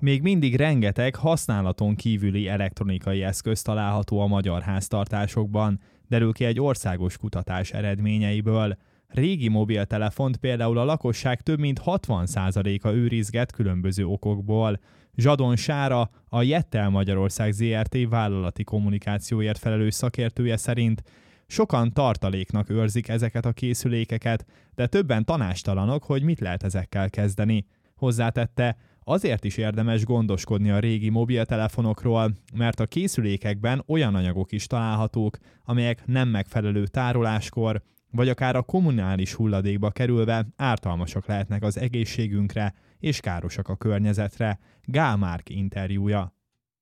Még mindig rengeteg használaton kívüli elektronikai eszköz található a magyar háztartásokban, derül ki egy országos kutatás eredményeiből. Régi mobiltelefont például a lakosság több mint 60%-a őrizget különböző okokból. Zsadon Sára, a Jettel Magyarország Zrt. Vállalati kommunikációért felelős szakértője szerint sokan tartaléknak őrzik ezeket a készülékeket, de többen tanástalanok, hogy mit lehet ezekkel kezdeni. Hozzátette, azért is érdemes gondoskodni a régi mobiltelefonokról, mert a készülékekben olyan anyagok is találhatók, amelyek nem megfelelő tároláskor, vagy akár a kommunális hulladékba kerülve ártalmasak lehetnek az egészségünkre és károsak a környezetre. Gál Márk interjúja.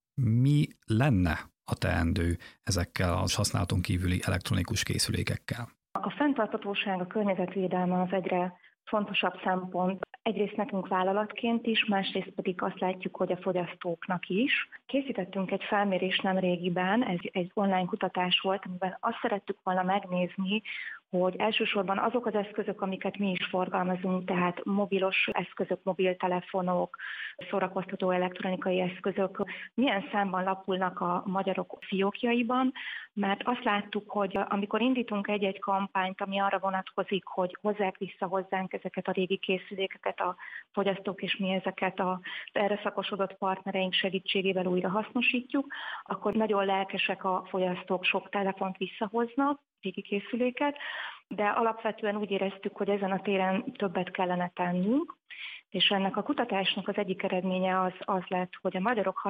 Mi lenne a teendő ezekkel a használaton kívüli elektronikus készülékekkel? A fenntarthatóság, a környezetvédelme az egyre fontosabb szempont. Egyrészt nekünk vállalatként is, másrészt pedig azt látjuk, hogy a fogyasztóknak is. Készítettünk egy felmérést nemrégiben, ez egy online kutatás volt, amiben azt szerettük volna megnézni, hogy elsősorban azok az eszközök, amiket mi is forgalmazunk, tehát mobilos eszközök, mobiltelefonok, szórakoztató elektronikai eszközök, milyen számban lapulnak a magyarok fiókjaiban, mert azt láttuk, hogy amikor indítunk egy-egy kampányt, ami arra vonatkozik, hogy hozzák vissza hozzánk ezeket a régi készülékeket a fogyasztók, és mi ezeket az erre szakosodott partnereink segítségével újra hasznosítjuk, akkor nagyon lelkesek a fogyasztók, sok telefont visszahoznak, régi készüléket, de alapvetően úgy éreztük, hogy ezen a téren többet kellene tennünk, és ennek a kutatásnak az egyik eredménye az lett, hogy a magyarok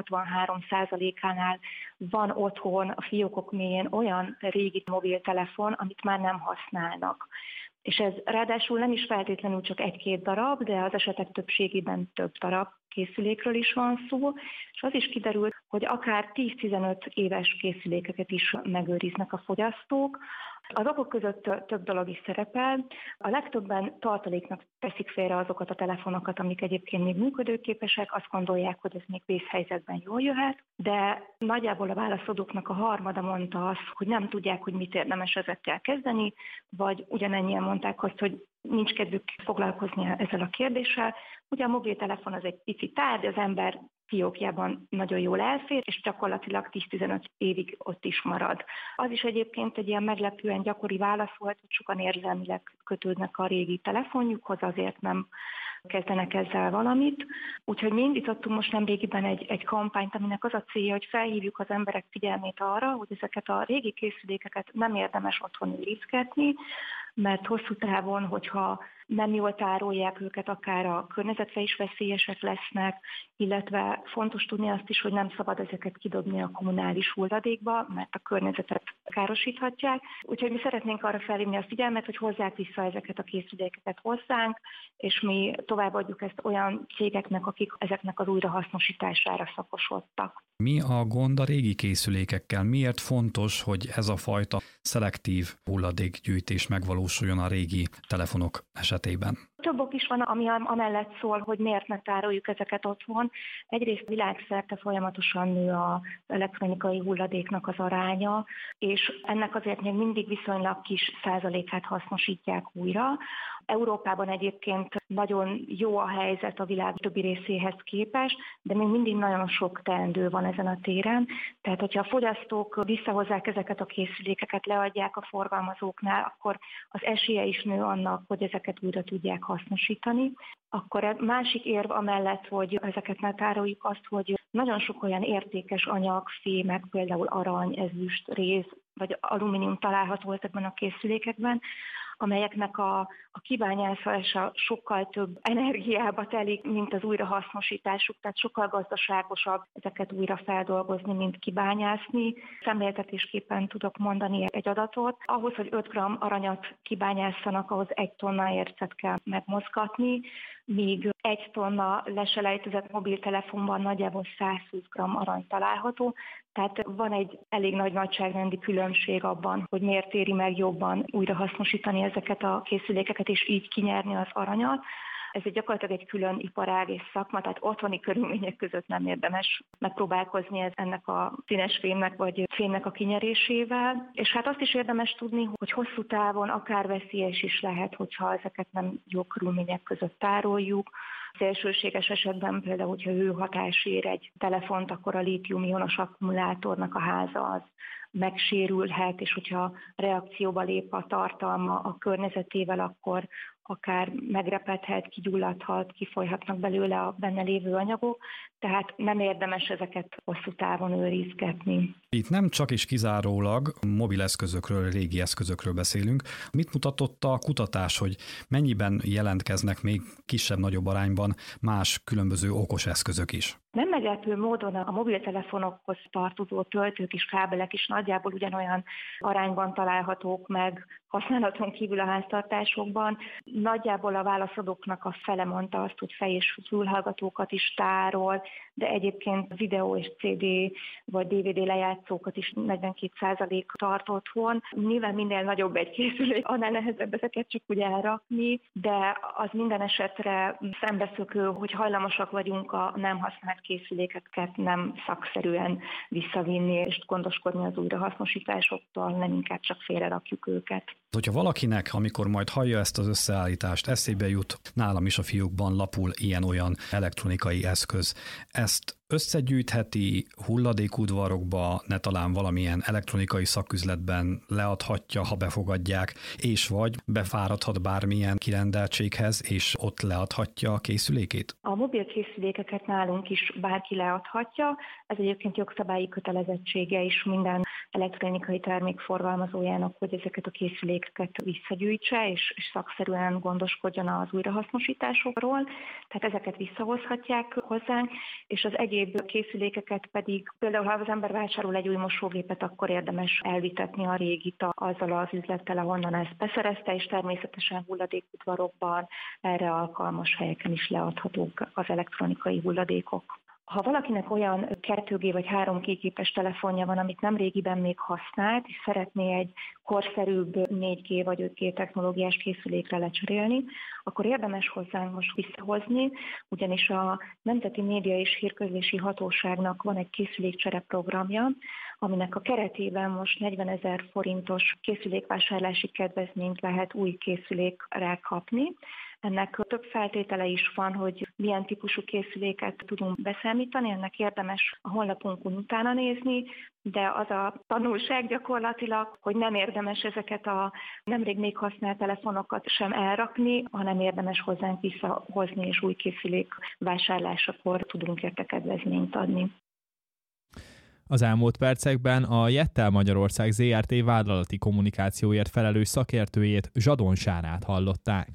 63%-ánál van otthon a fiókok mélyén olyan régi mobiltelefon, amit már nem használnak. És ez ráadásul nem is feltétlenül csak egy-két darab, de az esetek többségében több darab készülékről is van szó, és az is kiderült, hogy akár 10-15 éves készülékeket is megőriznek a fogyasztók. Az okok között több dolog is szerepel. A legtöbben tartaléknak teszik félre azokat a telefonokat, amik egyébként még működőképesek, azt gondolják, hogy ez még vészhelyzetben jól jöhet, de nagyjából a válaszadóknak a harmada mondta azt, hogy nem tudják, hogy mit érdemes ezekkel kezdeni, vagy ugyanennyien mondták azt, hogy nincs kedvük foglalkozni ezzel a kérdéssel. Ugye a mobiltelefon az egy pici tárgy, az ember fiókjában nagyon jól elfér, és gyakorlatilag 10-15 évig ott is marad. Az is egyébként egy ilyen meglepően gyakori válasz volt, hogy sokan érzelmileg kötődnek a régi telefonjukhoz, azért nem kezdenek ezzel valamit. Úgyhogy mi indítottunk most nemrégiben egy kampányt, aminek az a célja, hogy felhívjuk az emberek figyelmét arra, hogy ezeket a régi készülékeket nem érdemes otthon őrizgetni, mert hosszú távon, hogyha nem jól tárolják őket, akár a környezetre is veszélyesek lesznek, illetve fontos tudni azt is, hogy nem szabad ezeket kidobni a kommunális hulladékba, mert a környezetet károsíthatják. Úgyhogy mi szeretnénk arra felhívni a figyelmet, hogy hozzák vissza ezeket a készülékeket hozzánk, és mi továbbadjuk ezt olyan cégeknek, akik ezeknek az újrahasznosítására szakosodtak. Mi a gond a régi készülékekkel? Miért fontos, hogy ez a fajta szelektív hulladékgyűjtés megvalósuljon a régi telefonok esetében? Több ok is van, ami amellett szól, hogy miért ne tároljuk ezeket otthon. Egyrészt világszerte folyamatosan nő az elektronikai hulladéknak az aránya, és ennek azért még mindig viszonylag kis százalékát hasznosítják újra. Európában egyébként nagyon jó a helyzet a világ többi részéhez képest, de még mindig nagyon sok teendő van ezen a téren. Tehát, hogyha a fogyasztók visszahozzák ezeket a készülékeket, leadják a forgalmazóknál, akkor az esélye is nő annak, hogy ezeket újra tudják hasznosítani. Akkor a másik érv amellett, hogy ezeket ne tároljuk, azt, hogy nagyon sok olyan értékes anyag, fémek, például arany, ezüst, réz vagy alumínium található ezekben a készülékekben, amelyeknek a kibányászása sokkal több energiába telik, mint az újrahasznosításuk, tehát sokkal gazdaságosabb ezeket újra feldolgozni, mint kibányászni. Szemléltetésképpen tudok mondani egy adatot. Ahhoz, hogy 5 g aranyat kibányászanak, ahhoz 1 tonna ércet kell megmozgatni, míg 1 tonna leselejtezett mobiltelefonban nagyjából 120 g arany található. Tehát van egy elég nagy nagyságrendi különbség abban, hogy miért éri meg jobban újrahasznosítani ezeket a készülékeket, és így kinyerni az aranyat. Ez gyakorlatilag egy külön iparág és szakma, tehát otthoni körülmények között nem érdemes megpróbálkozni ennek a színes fémnek vagy fémnek a kinyerésével. És hát azt is érdemes tudni, hogy hosszú távon akár veszélyes is lehet, hogyha ezeket nem jó körülmények között tároljuk. Szélsőséges esetben például, hogyha hőhatás ér egy telefont, akkor a lítium-ionos akkumulátornak a háza az megsérülhet, és hogyha reakcióba lép a tartalma a környezetével, akkor akár megrepedhet, kigyulladhat, kifolyhatnak belőle a benne lévő anyagok, tehát nem érdemes ezeket hosszú távon őrizgetni. Itt nem csak is kizárólag mobileszközökről, régi eszközökről beszélünk. Mit mutatott a kutatás, hogy mennyiben jelentkeznek még kisebb-nagyobb arányban más különböző okos eszközök is? Nem meglepő módon a mobiltelefonokhoz tartozó töltők és kábelek is nagyjából ugyanolyan arányban találhatók meg használaton kívül a háztartásokban. Nagyjából a válaszadóknak a fele mondta azt, hogy fej- és fülhallgatókat is tárol, de egyébként videó és CD vagy DVD lejátszókat is 42% tart otthon. Nyilván minél nagyobb egy készülék, annál nehezebb ezeket csak úgy elrakni, de az minden esetre szembeszökő, hogy hajlamosak vagyunk a nem használt készülékeket nem szakszerűen visszavinni és gondoskodni az újrahasznosításoktól, nem inkább csak félrerakjuk őket. Hogyha valakinek, amikor majd hallja ezt az összeállítást, eszébe jut, nálam is a fiókban lapul ilyen-olyan elektronikai eszköz, ezt összegyűjtheti hulladékudvarokba, ne talán valamilyen elektronikai szaküzletben leadhatja, ha befogadják, és vagy befáradhat bármilyen kirendeltséghez, és ott leadhatja a készülékét? A mobil készülékeket nálunk is bárki leadhatja, ez egyébként jogszabályi kötelezettsége is minden elektronikai termék forgalmazójának, hogy ezeket a készülékeket visszagyűjtse, és szakszerűen gondoskodjon az újrahasznosításokról, tehát ezeket visszahozhatják hozzánk, és az egyéb készülékeket pedig, például ha az ember vásárol egy új mosógépet, akkor érdemes elvitetni a régit azzal az üzlettel, ahonnan ezt beszerezte, és természetesen hulladékudvarokban, erre alkalmas helyeken is leadhatók az elektronikai hulladékok. Ha valakinek olyan 2G vagy 3G képes telefonja van, amit nem régiben még használt, és szeretné egy korszerűbb 4G vagy 5G technológiás készülékre lecserélni, akkor érdemes hozzánk most visszahozni, ugyanis a Nemzeti Média és Hírközlési Hatóságnak van egy készülékcsere programja, aminek a keretében most 40 000 forintos készülékvásárlási kedvezményt lehet új készülékre kapni. Ennek több feltétele is van, hogy milyen típusú készüléket tudunk beszámítani, ennek érdemes a honlapunkon utána nézni, de az a tanulság gyakorlatilag, hogy nem érdemes ezeket a nemrég még használt telefonokat sem elrakni, hanem érdemes hozzánk visszahozni, és új készülék vásárlásakor tudunk érte kedvezményt adni. Az elmúlt percekben a Jettel Magyarország Zrt. Vállalati kommunikációért felelős szakértőjét, Zsadon Sárát hallották.